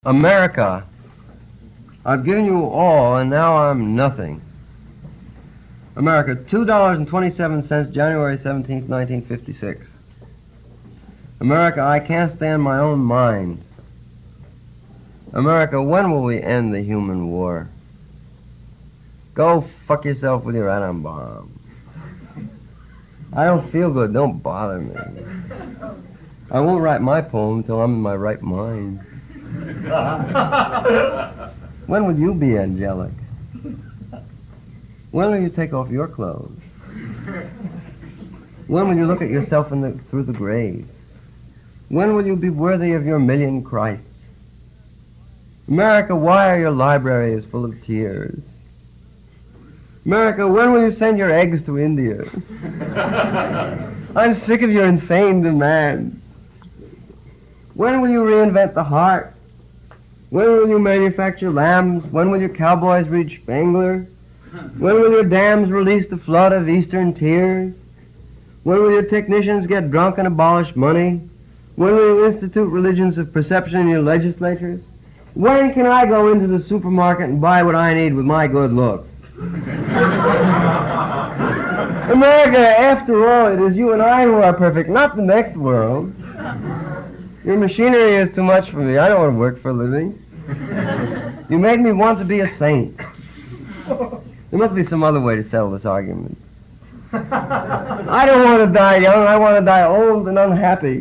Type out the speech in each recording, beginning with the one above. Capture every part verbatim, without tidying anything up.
America, I've given you all, and now I'm nothing. America, two dollars and twenty-seven cents, January seventeenth, nineteen fifty-six. America, I can't stand my own mind. America, when will we end the human war? Go fuck yourself with your atom bomb. I don't feel good, don't bother me. I won't write my poem till I'm in my right mind. When will you be angelic? When will you take off your clothes? When will you look at yourself in the, through the grave? When will you be worthy of your million Christs? America, why are your libraries full of tears? America, when will you send your eggs to India? I'm sick of your insane demands. When will you reinvent the heart? When will you manufacture lambs? When will your cowboys read Spangler? When will your dams release the flood of eastern tears? When will your technicians get drunk and abolish money? When will you institute religions of perception in your legislatures? When can I go into the supermarket and buy what I need with my good looks? America, after all, it is you and I who are perfect, not the next world. Your machinery is too much for me. I don't want to work for a living. You made me want to be a saint. There must be some other way to settle this argument. I don't want to die young. I want to die old and unhappy.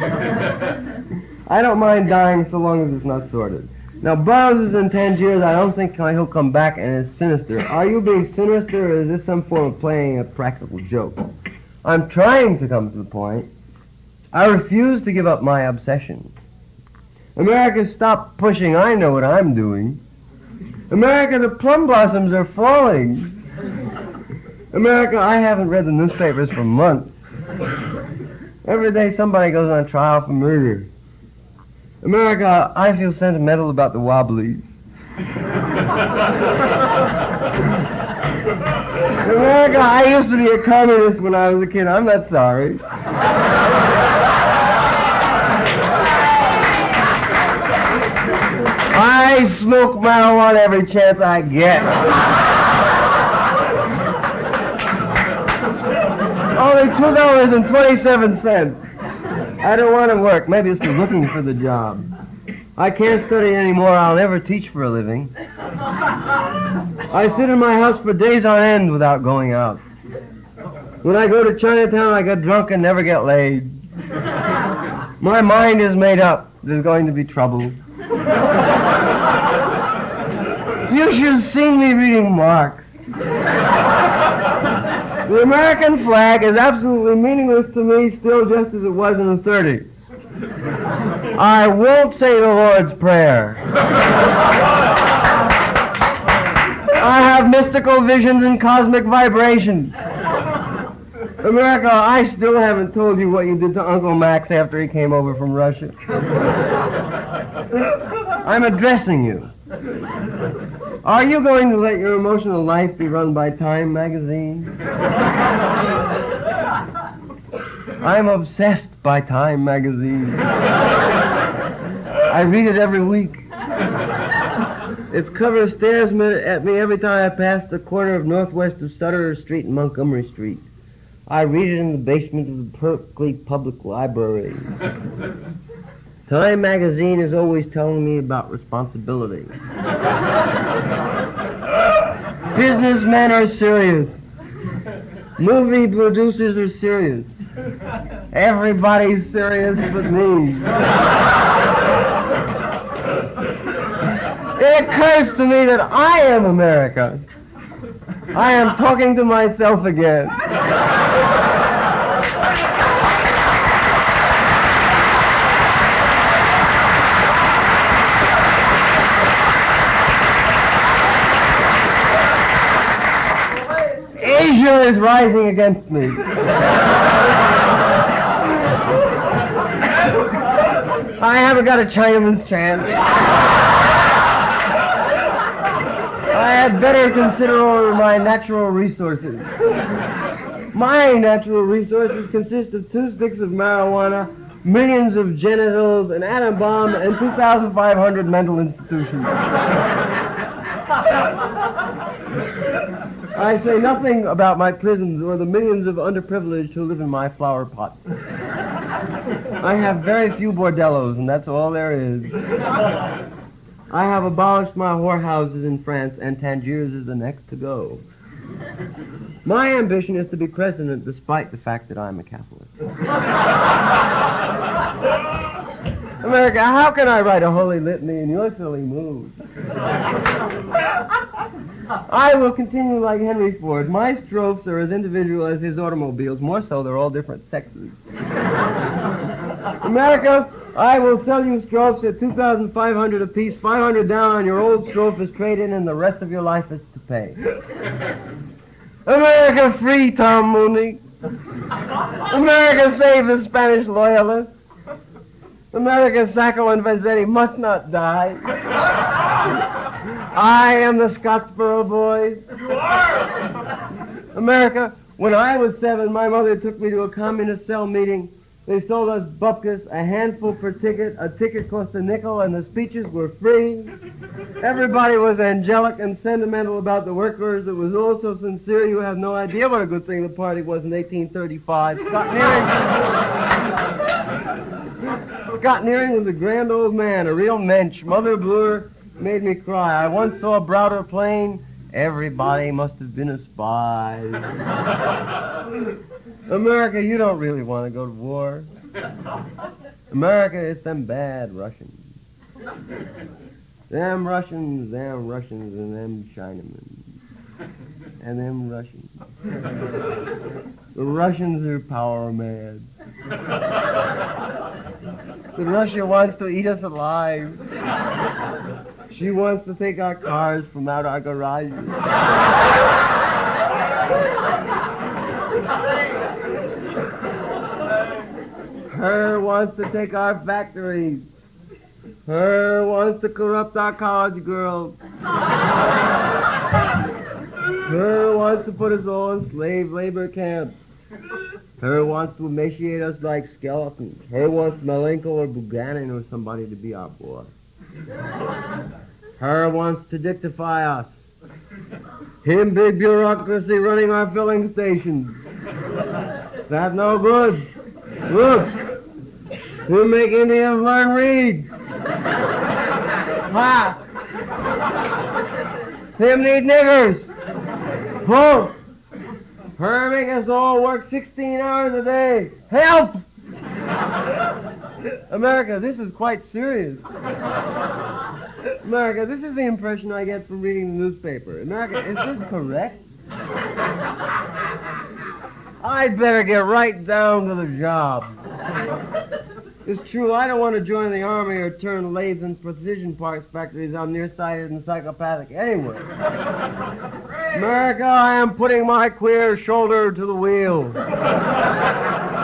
I don't mind dying so long as it's not sordid. Now, Burroughs is in Tangiers. I don't think he'll come back and is sinister. Are you being sinister, or is this some form of playing a practical joke? I'm trying to come to the point. I refuse to give up my obsession. America, stop pushing. I know what I'm doing. America, the plum blossoms are falling. America, I haven't read the newspapers for months. Every day somebody goes on trial for murder. America, I feel sentimental about the Wobblies. America, I used to be a communist when I was a kid. I'm not sorry. I smoke marijuana every chance I get. Only two dollars and twenty-seven cents. I don't want to work. Maybe it's looking for the job. I can't study anymore. I'll never teach for a living. I sit in my house for days on end without going out. When I go to Chinatown, I get drunk and never get laid. My mind is made up. There's going to be trouble. You should have seen me reading Marx. The American flag is absolutely meaningless to me still, just as it was in the thirties. I won't say the Lord's Prayer. I have mystical visions and cosmic vibrations. America, I still haven't told you what you did to Uncle Max after he came over from Russia. I'm addressing you. Are you going to let your emotional life be run by Time magazine? I'm obsessed by Time magazine. I read it every week. Its cover stares at me every time I pass the corner of northwest of Sutter Street and Montgomery Street. I read it in the basement of the Berkeley Public Library. Time magazine is always telling me about responsibility. Businessmen are serious. Movie producers are serious. Everybody's serious but me. It occurs to me that I am America. I am talking to myself again. Asia is rising against me. I haven't got a Chinaman's chance. I had better consider over my natural resources. My natural resources consist of two sticks of marijuana, millions of genitals, an atom bomb, and two thousand five hundred mental institutions. I say nothing about my prisons or the millions of underprivileged who live in my flower pots. I have very few bordellos, and that's all there is. I have abolished my whorehouses in France, and Tangiers is the next to go. My ambition is to be president despite the fact that I'm a Catholic. America, how can I write a holy litany in your silly mood? I will continue like Henry Ford. My strophes are as individual as his automobiles. More so, they're all different sexes. America, I will sell you strophes at two thousand five hundred apiece, five hundred down on your old strophe is trade-in, and the rest of your life is to pay. America, free Tom Mooney. America, save the Spanish loyalists. America, Sacco and Vanzetti must not die. I am the Scottsboro Boys. You are! America, when I was seven, my mother took me to a communist cell meeting. They sold us bupkis, a handful per ticket. A ticket cost a nickel, and the speeches were free. Everybody was angelic and sentimental about the workers. It was all so sincere, you have no idea what a good thing the party was in eighteen thirty-five. Scott Nearing... Scott Nearing was a grand old man, a real mensch. Mother Bloor made me cry. I once saw Browder Plain. Everybody must have been a spy. America, you don't really want to go to war. America, it's them bad Russians. Them Russians, them Russians, and them Chinamen. And them Russians. The Russians are power mad. The Russia wants to eat us alive. She wants to take our cars from out our garages. Her wants to take our factories. Her wants to corrupt our college girls. Her wants to put us all in slave labor camps. Her wants to emaciate us like skeletons. Her wants Malenko or Buchanan or somebody to be our boss. Her wants to dictify us. Him big bureaucracy running our filling stations. That no good. Look. He'll make Indians learn read. Ha! Him need niggers. Ho! Her make us all work sixteen hours a day. Help! America, this is quite serious. America, this is the impression I get from reading the newspaper. America, is this correct? I'd better get right down to the job. It's true, I don't want to join the army or turn lathes and precision parts factories. I'm nearsighted and psychopathic anyway. America, I am putting my queer shoulder to the wheel.